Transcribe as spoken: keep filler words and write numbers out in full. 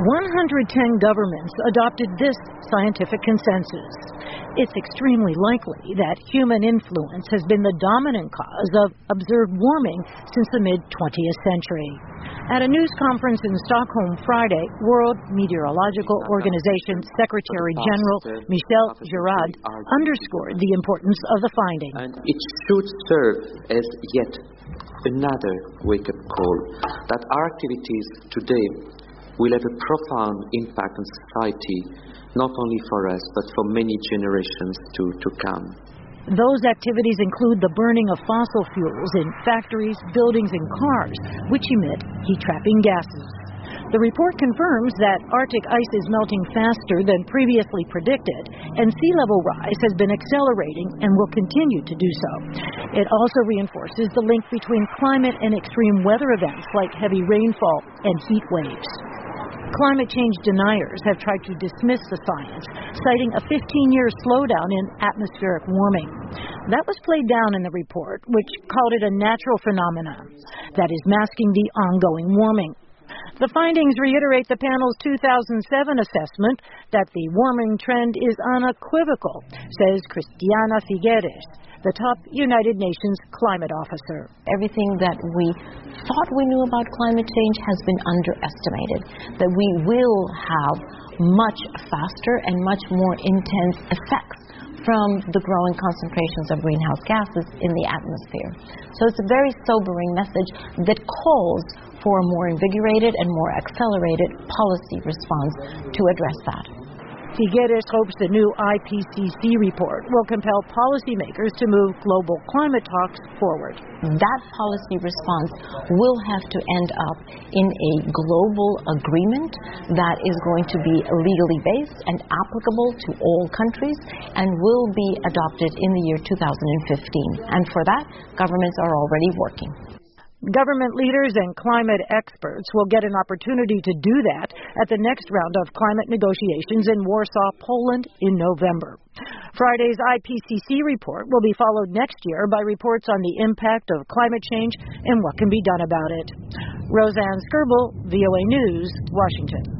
one hundred ten governments adopted this scientific consensus. It's extremely likely that human influence has been the dominant cause of observed warming since the mid-twentieth century. At a news conference in Stockholm Friday, World Meteorological Organization Secretary General Michel Girard underscored the importance of the finding. And it should serve as yet another wake-up call that our activities today will have a profound impact on society, not only for us, but for many generations to, to come. Those activities include the burning of fossil fuels in factories, buildings, and cars, which emit heat-trapping gases. The report confirms that Arctic ice is melting faster than previously predicted, and sea level rise has been accelerating and will continue to do so. It also reinforces the link between climate and extreme weather events like heavy rainfall and heat waves. Climate change deniers have tried to dismiss the science, citing a fifteen-year slowdown in atmospheric warming. That was played down in the report, which called it a natural phenomenon that is masking the ongoing warming. The findings reiterate the panel's two thousand seven assessment that the warming trend is unequivocal, says Christiana Figueres, the top United Nations climate officer. Everything that we thought we knew about climate change has been underestimated, that we will have much faster and much more intense effects from the growing concentrations of greenhouse gases in the atmosphere. So it's a very sobering message that calls for a more invigorated and more accelerated policy response to address that. Figueres hopes the new I P C C report will compel policymakers to move global climate talks forward. That policy response will have to end up in a global agreement that is going to be legally based and applicable to all countries and will be adopted in the year two thousand fifteen. And for that, governments are already working. Government leaders and climate experts will get an opportunity to do that at the next round of climate negotiations in Warsaw, Poland in November. Friday's I P C C report will be followed next year by reports on the impact of climate change and what can be done about it. Roseanne Skirbel, V O A News, Washington.